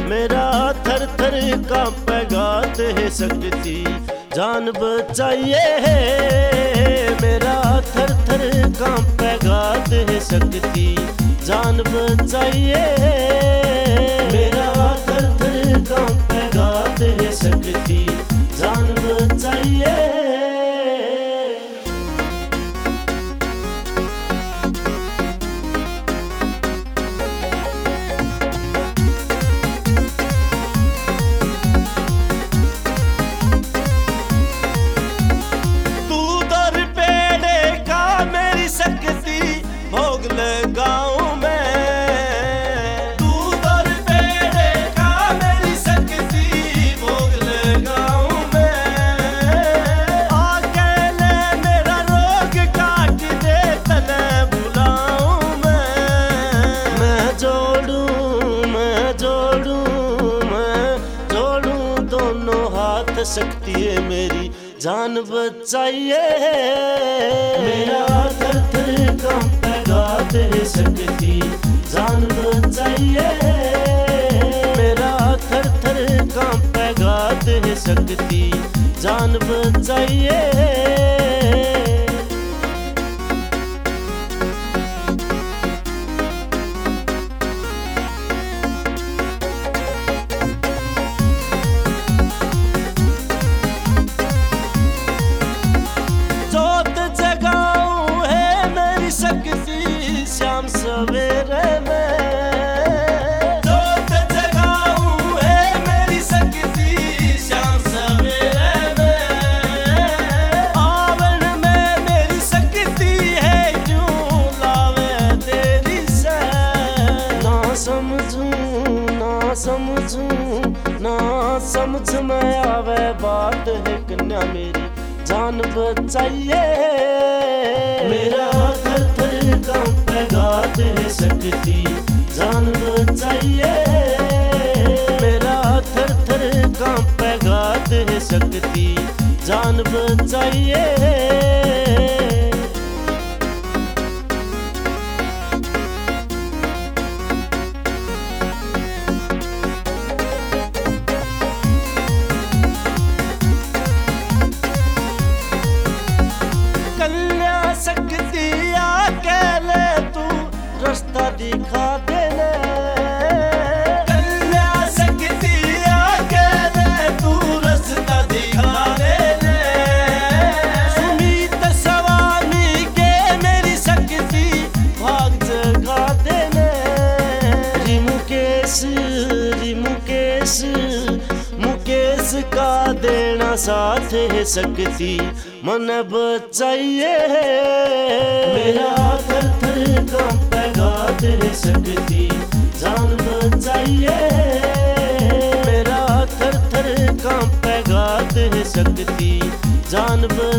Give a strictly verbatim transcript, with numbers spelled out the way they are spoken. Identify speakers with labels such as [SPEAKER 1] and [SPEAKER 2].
[SPEAKER 1] मेरा थर थर कांपेगा देह सकती जान बचाइए। मेरा थर थर कांपेगा देह सकती जान बचाइए। मेरा थर थर कांपेगा देह सकती जान बचाइए। भोग लगाऊं मैं तू दर पेड़े का मेरी सकती भोग लगाऊं मैं। अकेले मेरा रोग काट दे तने बुलाऊं मैं। मैं जोड़ूं मैं जोड़ूं मैं जोड़ूं दोनों हाथ सकती है मेरी जान बचाइए। मेरा थर थर कांपेगा देह सकती जान बचाइए। मेरा थर थर कांपेगा देह सकती जान बचाइए। शाम सवेरे में जोत जगाऊं है मेरी सकती शाम सवेरे में। आवन में मेरी सकती है क्यों लावे तेरी से। ना समझूं ना समझूं ना समझ में आवे बात है कन्या मेरी जान बचाइए। मेरा थर थर कांपेगा देह सकती जान बचाइए। मेरा थर थर कांपेगा देह सकती जान बचाइए। सकती अकेले तू रास्ता दिखा देना। कन्या सकती अकेले तू रास्ता दिखा देना। सुमित सवानी के मेरी सकती भाग जगा देना। री मुकेश री मुकेश मुकेश का देना साथ है सकती मन बचाइए। मेरा थर थर कांपेगा देह सकती जान बचाइए। मेरा थर थर कांपेगा देह सकती जान बचाइए।